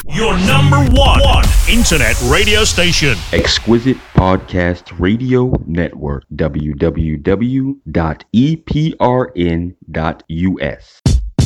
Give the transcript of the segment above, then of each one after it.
Your number one internet radio station. Exquisite Podcast Radio Network. www.eprn.us.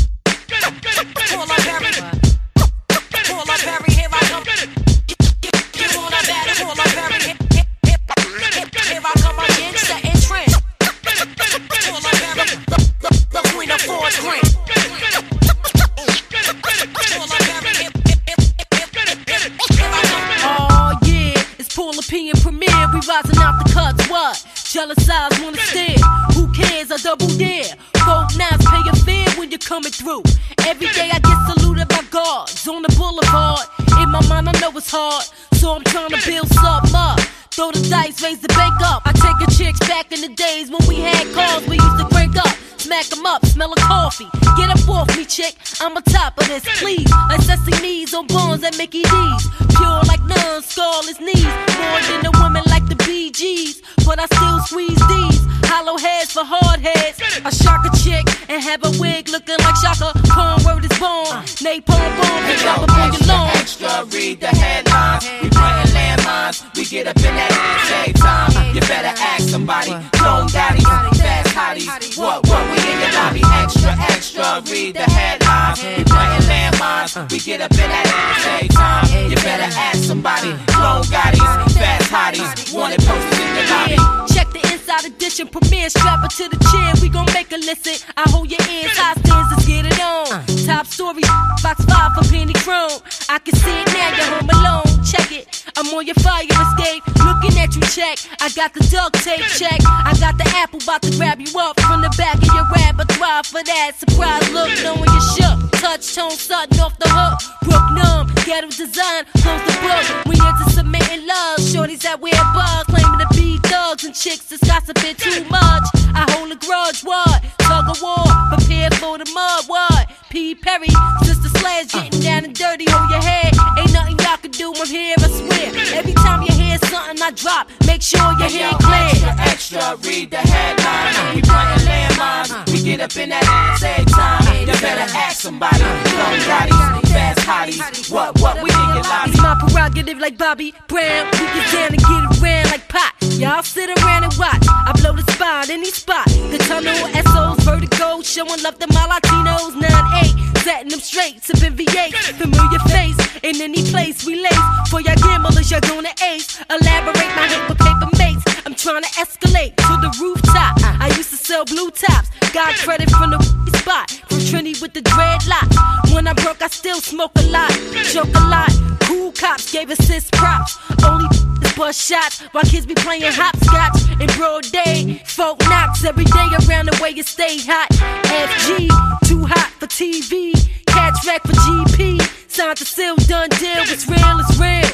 Rising out the cuts, what? Jealous eyes wanna stare. Who cares? I double dare. 4 9s pay your fare when you're coming through. Every day I get saluted by guards on the boulevard. In my mind I know it's hard, so I'm trying to build something up. Throw the dice, raise the bank up. I take a chicks back in the days when we had cars we used to crank up. Smack 'em up, smell of coffee. Get up off me, chick, I'm on top of this, please. Like Sesame's on Bonds at Mickey D's. Pure like none, scarless knees. More than a woman like the Bee Gees. But I still squeeze these. Hollow heads for hard heads. I shock a chick and have a wig looking like Shaka. Khan word is born. Napalm bomb and drop up on your lawn. Extra, read the headlines. We planting landmines. We get up in that same time. You better ask somebody. Clone daddies, fast hotties. What, we in your lobby? Extra, read the headlines. We planting landmines. We get up in that same time. You better ask somebody. Clone daddies, fast hotties. Wanted posters in your lobby. Check the inside edition premiere. Strap her to the chair. We gon' make her listen. I hold your ears. High stands, let's get it on. Top story, box 5 for Penny Chrome. I can see it now, you're home alone. Check it, I'm on your fire escape. Looking at you, check. I got the duct tape, check. I got the apple, about to grab you up from the back of your repertoire for that surprise look, knowing you shook. Touch tone, sudden off the hook. Brook numb, ghetto design, close the book. We into submitting love. Shorties that wear bugs, claiming to be thugs and chicks that's gossiping too much. I hold a grudge, what? Tug of war, prepare for the mud, what? P. Perry, Sister Slash, getting down and dirty, hold your head. Ain't nothing y'all can do, I'm here, I swear. Every time you hear something I drop, make sure your head clear. Extra, read the headlines. We planting landmines. We get up in that same time. You better ask somebody. Long daddies, fast hotties. What, we in your lobby? It's my prerogative like Bobby Brown. We get down and get around like pot. Y'all sit around and watch. I blow the spot, any spot. The tunnel, SOs, vertigo, showing love to my Latinos. 9-8, setting them straight, sipping V8. Familiar face, in any place we lace. For y'all gamblers, y'all gonna ace. Elaborate my hate with paper mates. I'm trying to escalate to the rooftop. I used to sell blue tops. Got credit from the spot. From Trini with the dreadlock. When I broke, I still smoke a lot. Joke a lot. Cool cops gave assist props. Only bust shots while kids be playing hopscotch in broad day. Folk knocks every day around the way you stay hot. FG, too hot for TV. Catch wreck for GP. Signed to seal, done deal. It's real, it's real.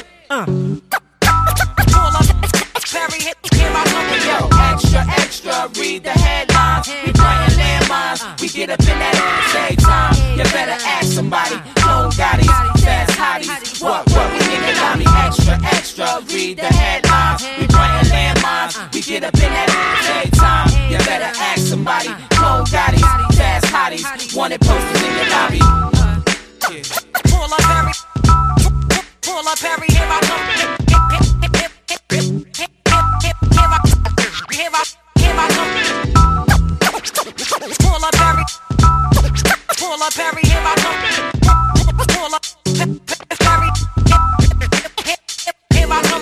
Pull up, Perry, here I come. Yo, extra, read the headlines. We planting landmines. We get up in that same time. You better ask somebody. Clone daddies, fast hotties. What, we in your lobby? Extra, read the headlines. We planting landmines. We get up in that same time. You better ask somebody. Clone daddies, fast hotties. Wanted posters in your lobby. Pull up, Perry. Pull up, Perry, here I come. Here I come. Pull up, Perry. Pull up, Perry, here I come. Pull up, Perry. Here I come.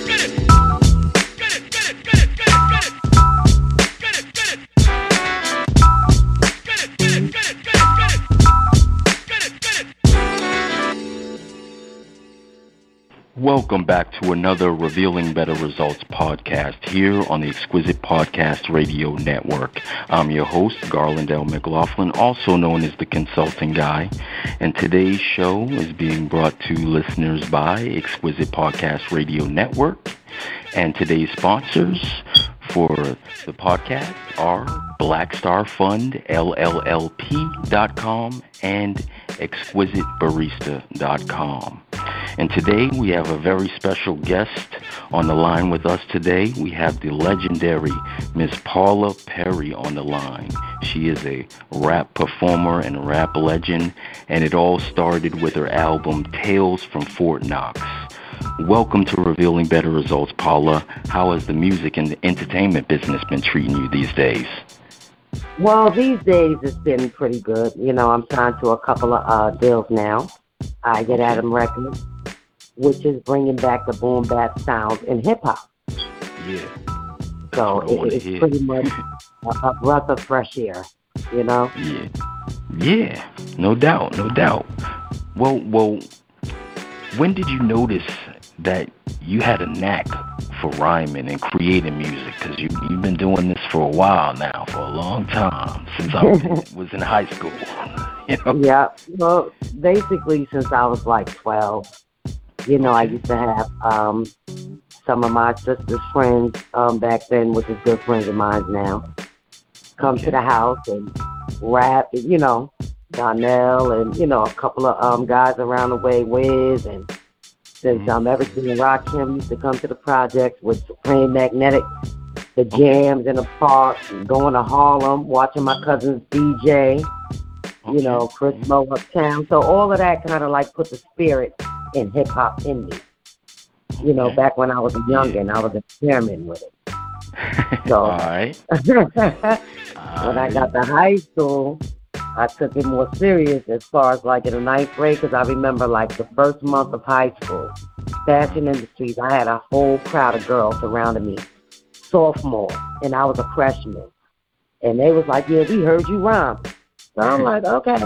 Welcome back to another Revealing Better Results podcast here on the Exquisite Podcast Radio Network. I'm your host, Garland L. McLaughlin, also known as the Consulting Guy, and today's show is being brought to listeners by Exquisite Podcast Radio Network, and today's sponsors for the podcast are BlackStarFund, LLLP.com, and ExquisiteBarista.com. And today we have a very special guest on the line with us today. We have the legendary Miss Paula Perry on the line. She She is a rap performer and rap legend, and it all started with her album Tales from Fort Knox. Welcome to Revealing Better Results, Paula. How has the music and the entertainment business been treating you these days? Well, these days it's been pretty good. You know, I'm signed to a couple of deals now. I get Adam Records, which is bringing back the boom bap sound in hip hop. Yeah. So it's pretty much a breath of fresh air, you know? Yeah, no doubt. Well, when did you notice that you had a knack for rhyming and creating music? Because you've been doing this for a while now, for a long time, since I was in high school. You know? Yeah, well, basically since I was like 12, you know, I used to have some of my sister's friends back then, which is good friends of mine now, come to the house and rap, you know, Donnell and, you know, a couple of guys around the way, Wiz, and since everything in Rakim used to come to the projects with Supreme Magnetic, the jams in the park, going to Harlem, watching my cousins DJ, you know, Chris Mo Uptown. So all of that kind of like put the spirit in hip hop in me. You know, back when I was a youngin', I was experimenting with it. So All right. when I got to high school, I took it more serious as far as like in the ninth grade, because I remember like the first month of high school, fashion industries, I had a whole crowd of girls surrounding me, sophomore, and I was a freshman. And they was like, yeah, we heard you rhyme. So I'm like, okay.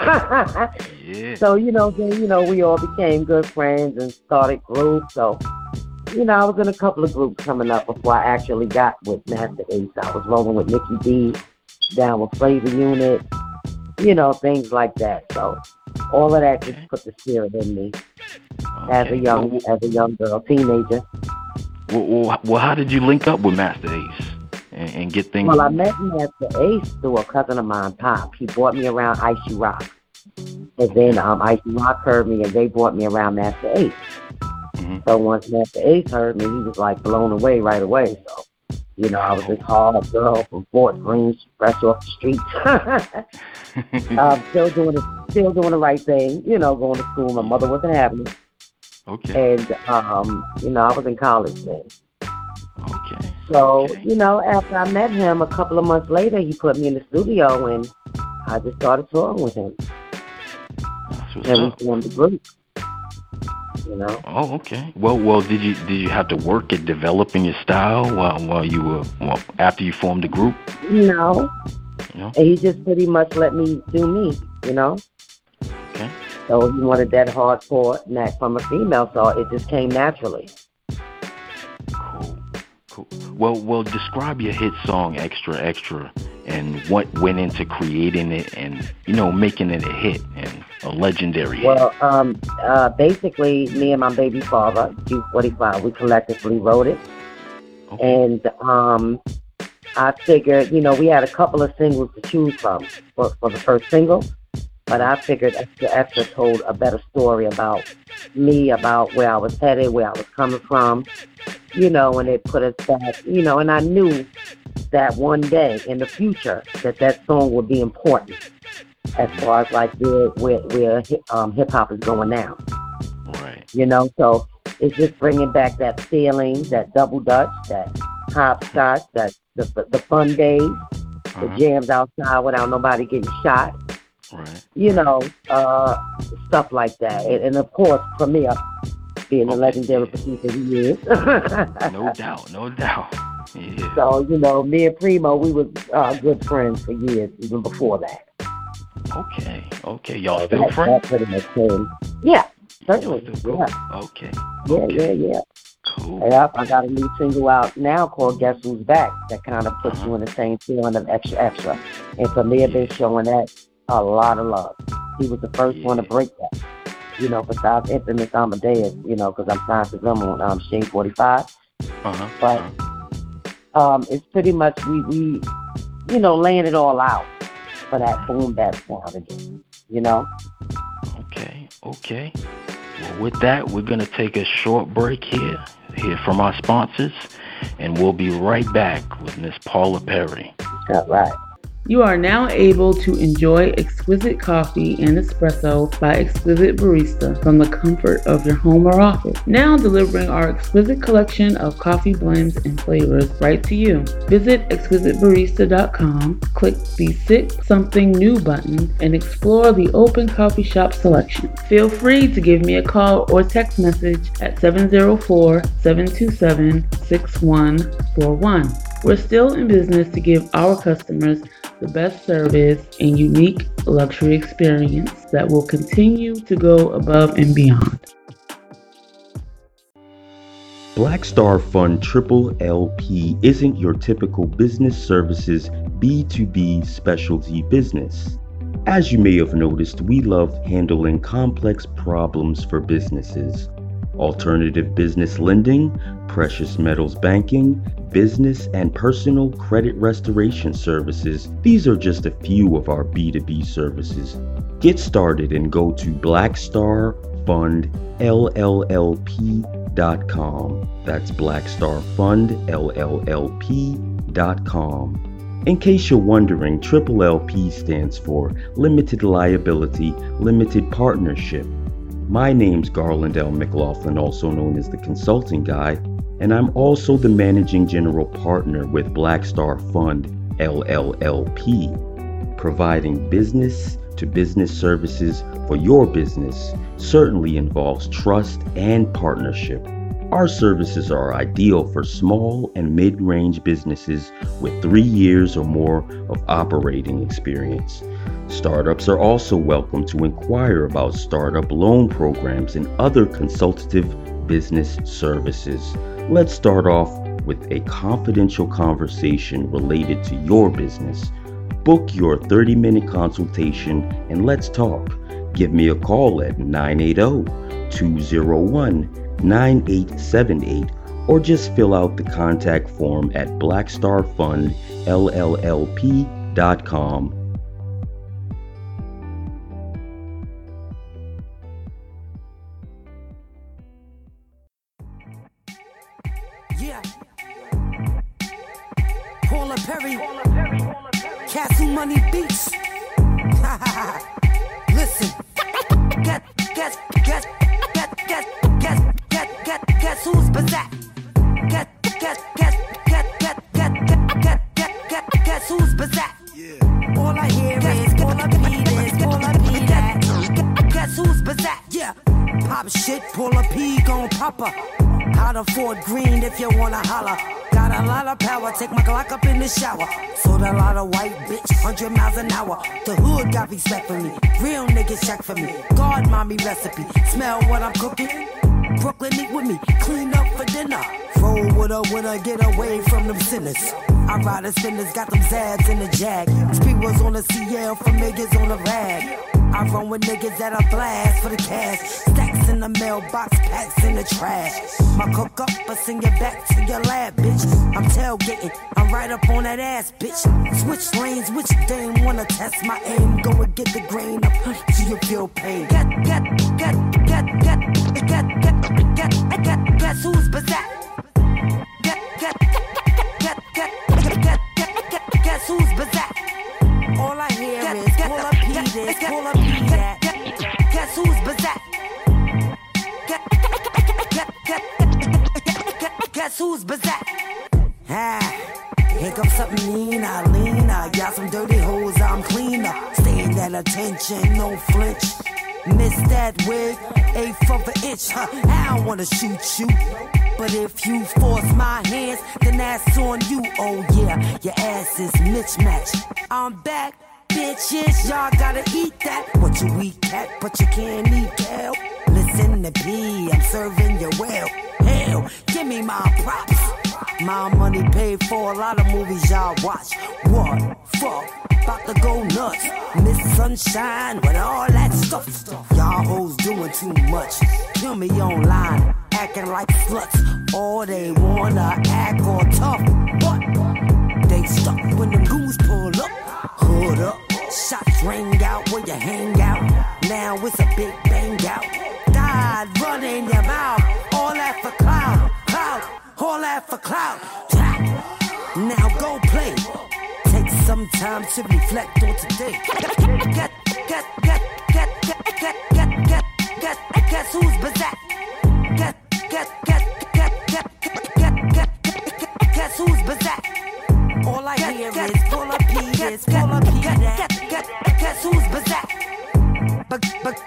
Yeah. So, you know, then, you know, we all became good friends and started groups. So, you know, I was in a couple of groups coming up before I actually got with Master Ace. I was rolling with Nikki B, down with Flavor Unit, you know, things like that. So all of that just put the spirit in me as a young girl, teenager. Well, how did you link up with Master Ace and get things? Well, I met Master Ace through a cousin of mine, Pop. He brought me around Icy Rock. And then Icy Rock heard me, and they brought me around Master Ace. So once Master Ace heard me, he was like blown away right away. So, you know, I was this hard girl from Fort Greene, fresh off the streets. Still doing the right thing, you know, going to school. My mother wasn't having it. Okay. And, you know, I was in college then. Okay. So, you know, after I met him, a couple of months later, he put me in the studio, and I just started touring with him. And we formed the group. You know? Oh, okay. Well, did you have to work at developing your style while you were after you formed the group? No. And he just pretty much let me do me, you know? Okay. So he wanted that hardcore knack from a female, so it just came naturally. Cool. Well, describe your hit song Extra Extra and what went into creating it and, you know, making it a hit and a legendary hit. Well, basically, me and my baby father, Q45, we collectively wrote it. Okay. And I figured, you know, we had a couple of singles to choose from for the first single, but I figured Extra Extra told a better story about me, about where I was headed, where I was coming from, you know, and it put us back, you know, and I knew that one day in the future that song would be important as far as like where hip hop is going now. Right. You know, so it's just bringing back that feeling, that double dutch, that hopscotch, that the fun days, the jams outside without nobody getting shot. Right. You know, stuff like that. And of course, Premier being the legendary producer he is. No doubt. Yeah. So, you know, me and Primo, we were good friends for years, even before that. Okay. Y'all still friends? That pretty much came. Yeah, certainly. Yeah. Okay. Yeah. Cool. Yep, I got a new single out now called Guess Who's Back that kind of puts you in the same feeling of Extra Extra. And Premier been showing that a lot of love. He was the first one to break that. You know, besides Infamous Amadeus, you know, because I'm signed to them on Shane 45. But it's pretty much we you know, laying it all out for that boom bap sound again, you know? Okay. Well, with that, we're going to take a short break here from our sponsors, and we'll be right back with Miss Paula Perry. All right. You are now able to enjoy exquisite coffee and espresso by Exquisite Barista from the comfort of your home or office. Now delivering our exquisite collection of coffee blends and flavors right to you. Visit exquisitebarista.com, click the Sip Something New button, and explore the open coffee shop selection. Feel free to give me a call or text message at 704-727-6141. We're still in business to give our customers the best service and unique luxury experience that will continue to go above and beyond. Black Star Fund Triple LP isn't your typical business services B2B specialty business. As you may have noticed, we love handling complex problems for businesses. Alternative business lending, precious metals banking, business and personal credit restoration services. These are just a few of our B2B services. Get started and go to blackstarfundllp.com. That's blackstarfundllp.com. In case you're wondering, Triple LP stands for Limited Liability, Limited Partnership. My name's Garland L. McLaughlin, also known as the Consulting Guy, and I'm also the Managing General Partner with Black Star Fund LLP, providing business-to-business services for your business certainly involves trust and partnership. Our services are ideal for small and mid-range businesses with 3 years or more of operating experience. Startups are also welcome to inquire about startup loan programs and other consultative business services. Let's start off with a confidential conversation related to your business. Book your 30-minute consultation and let's talk. Give me a call at 980-201-9878 or just fill out the contact form at blackstarfundllp.com. Yeah. Paula Perry. Castle Money Beats. Listen. Guess who's back? Guess who's back? All I hear is Paula P this, Paula P that. Guess who's back? Yeah. Pop shit, Paula P gon' pop her. Out of Fort Greene if you wanna holler. Got a lot of power, take my Glock up in the shower. Sold a lot of white bitch, 100 miles an hour. The hood got respect for me, real niggas check for me. God mommy recipe, smell what I'm cooking. Brooklyn eat with me, clean up for dinner. Roll with a winner, get away from them sinners. I ride the spinners, got them zabs in the jag. Speed was on the CL from niggas on the rag. I run with niggas that I blast for the cash. Stacks in the mailbox, packs in the trash. My cook up, but send you back to your lab, bitch. I'm tailgating, I'm right up on that ass, bitch. Switch lanes, which dame wanna test my aim? Go and get the grain up till you feel pain. Guess who's back? Guess who's back? All I hear is pull up P this, pull up P that. Guess who's back? Guess who's back? Here comes something leaner. Got some dirty hoes, I'm cleaner. Staying at attention, no flinch. Miss that wig, 1/8 of an inch. I don't wanna shoot you, but if you force my hands, then that's on you. Oh yeah, your ass is mismatched. I'm back, bitches, y'all gotta eat that. What you eat cat, but you can't eat cow. Listen to P, I'm serving you well. Hell, give me my props. My money paid for a lot of movies y'all watch. What? Fuck, about to go nuts. Miss Sunshine with all that stuff. Y'all hoes doing too much. Kill me online, acting like sluts. Or they wanna act all tough. What? They stuck when them goons pull up. Hood up, shots ring out where you hang out. Now it's a big bang out. God running your mouth. All that for clout. All that for clout. Now go play. Take sometimes to reflect on today. Guess who's back? Guess who's back? All I hear is full of P this, full of P that. Guess who's back? But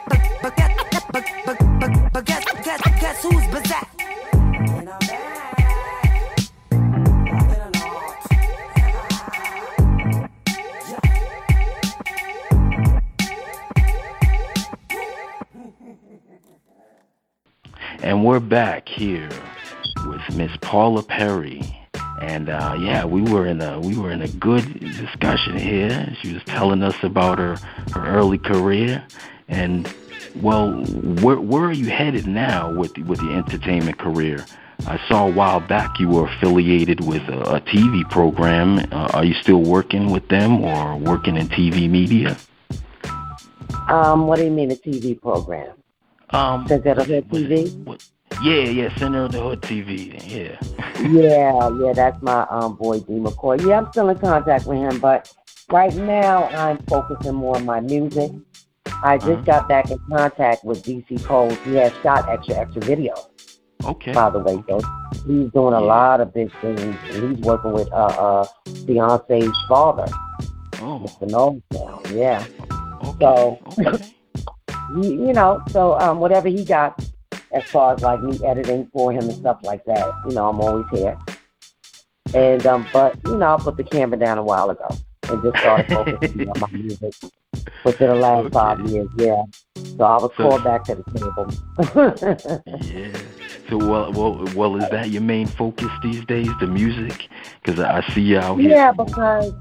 guess who's back? And I'm back. And we're back here with Miss Paula Perry, and we were in a good discussion here. She was telling us about her early career, and well, where are you headed now with your entertainment career? I saw a while back you were affiliated with a TV program. Are you still working with them or working in TV media? What do you mean a TV program? Center of the Hood TV? Yeah, Center of the Hood TV. Yeah. yeah, that's my boy D McCoy. Yeah, I'm still in contact with him, but right now I'm focusing more on my music. I just got back in contact with DC Coles. He has shot extra video. Okay. By the way, so he's doing a lot of big things. He's working with Beyonce's father, Mr. Knowles now. Yeah. Okay. So whatever he got as far as like me editing for him and stuff like that, I'm always here. And but I put the camera down a while ago and just started focusing on my music within the last 5 years. Yeah. So I was called back to the table. Yeah. So well, is that your main focus these days, the music? Because I see you out here. Yeah, because.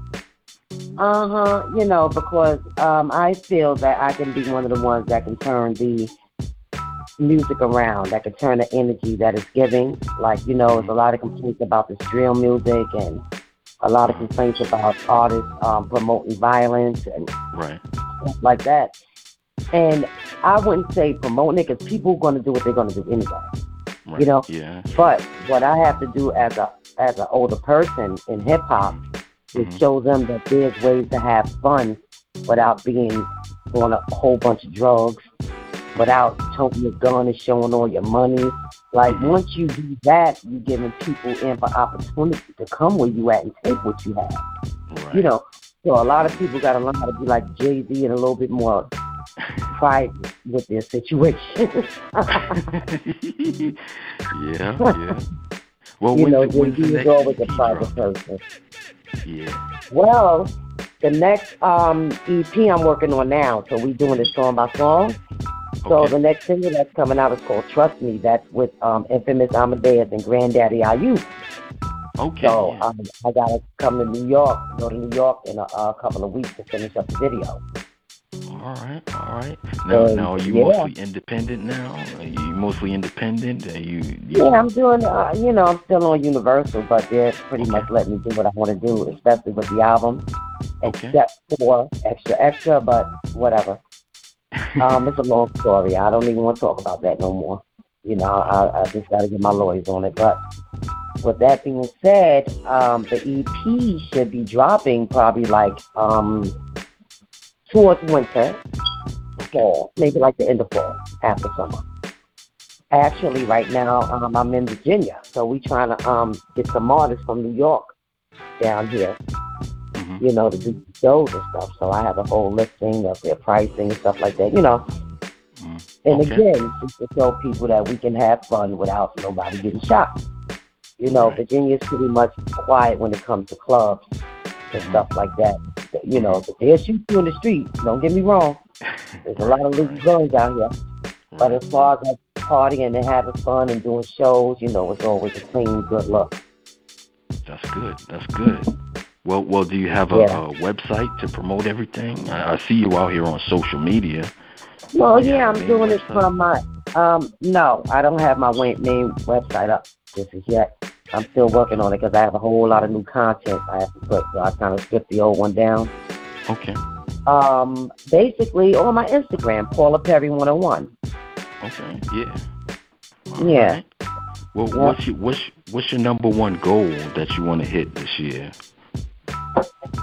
Because I feel that I can be one of the ones that can turn the music around, that can turn the energy that it's giving. Like, there's a lot of complaints about this drill music and a lot of complaints about artists promoting violence and stuff like that. And I wouldn't say promoting it because people are going to do what they're going to do anyway. Right. Yeah. But what I have to do as an older person in hip hop is show them that there's ways to have fun without being on a whole bunch of drugs, without toting your gun and showing all your money. Like, once you do that, you're giving people ample opportunity to come where you at and take what you have. Right. So a lot of people got to learn how to be like Jay-Z and a little bit more private with their situation. Yeah. Well, Jay-Z is always a private person. Yeah. Well, the next EP I'm working on now, so we doing it song by song. So the next single that's coming out is called Trust Me. That's with Infamous Amadeus and Granddaddy IU. Okay. So I got to go to New York in a couple of weeks to finish up the video. All right. Now are you mostly independent now? Are you mostly independent? Yeah, I'm doing, I'm still on Universal, but they're pretty much letting me do what I want to do, especially with the album, except for Extra, but whatever. It's a long story. I don't even want to talk about that no more. I just got to get my lawyers on it. But with that being said, the EP should be dropping probably like towards winter, fall, maybe like the end of fall, after summer. Actually, right now, I'm in Virginia, so we trying to get some artists from New York down here, to do shows and stuff. So I have a whole listing of their pricing and stuff like that, And again, just to show people that we can have fun without nobody getting shot. Virginia's pretty much quiet when it comes to clubs and stuff like that. But they'll shoot you in the street. Don't get me wrong. There's a lot of loose guns out here. But as far as partying and having fun and doing shows, it's always a clean, good look. That's good. Well, do you have a website to promote everything? I see you out here on social media. Well, I'm doing it from my, no, I don't have my main website up just as yet. I'm still working on it because I have a whole lot of new content I have to put, so I kind of stripped the old one down. Okay. Basically on my Instagram, Paula Perry 101. Okay. Yeah. Yeah. Right. Well, what's your number one goal that you want to hit this year?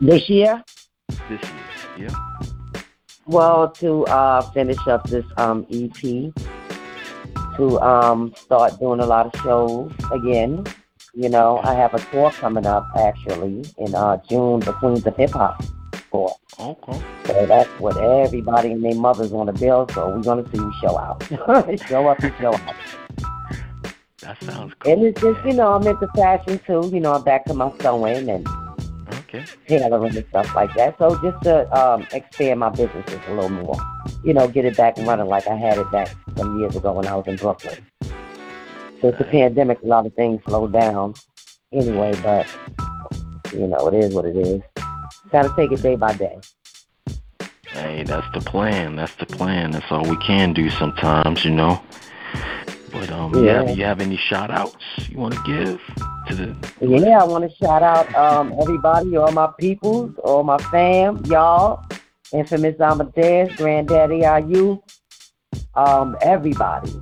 This year? This year, yeah. Well, to finish up this EP, to start doing a lot of shows again. You know, I have a tour coming up actually in June, the Queens of Hip Hop tour. Okay. So that's what everybody and their mothers on the bill. So we're gonna see you show out, show up and show out. That sounds cool. And it's just, you know, I'm into fashion too. You know, I'm back to my sewing and tailoring and stuff like that. So just to expand my businesses a little more, you know, get it back and running like I had it back some years ago when I was in Brooklyn. Since the pandemic, a lot of things slowed down anyway, but, you know, it is what it is. Got to take it day by day. Hey, that's the plan. That's the plan. That's all we can do sometimes, you know. But, you have any shout-outs you want to give to the... Yeah, I want to shout out everybody, all my peoples, all my fam, y'all, Infamous Amadeus, Granddaddy IU, everybody.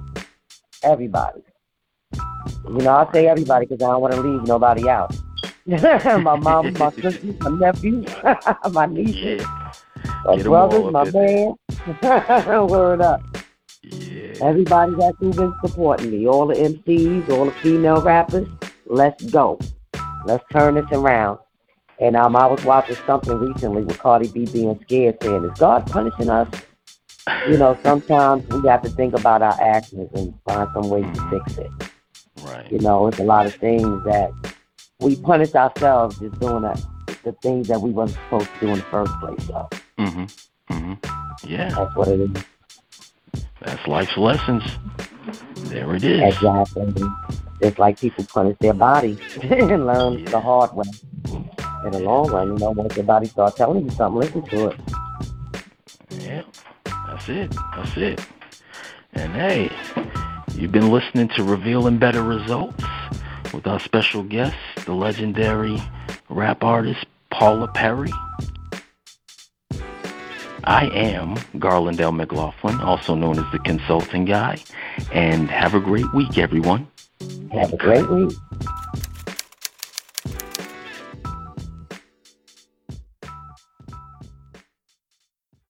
You know, I say everybody because I don't want to leave nobody out. My mom, my sister, my nephew, my nieces, my brothers, my man. Word up. Yeah. Everybody that's who's been supporting me, all the MCs, all the female rappers, let's go. Let's turn this around. And I was watching something recently with Cardi B being scared, saying, is God punishing us? You know, sometimes we have to think about our actions and find some ways to fix it. Right. You know, it's a lot of things that we punish ourselves just doing the things that we wasn't supposed to do in the first place. So. Yeah. That's what it is. That's life's lessons. There it is. Exactly. Just like people punish their body and learn the hard way. In the long run, you know, once your body starts telling you something, listen to it. Yeah, that's it. That's it. And hey, you've been listening to Revealing Better Results with our special guest, the legendary rap artist, Paula Perry. I am Garland L. McLaughlin, also known as the Consulting Guy. And have a great week, everyone. Have a great week.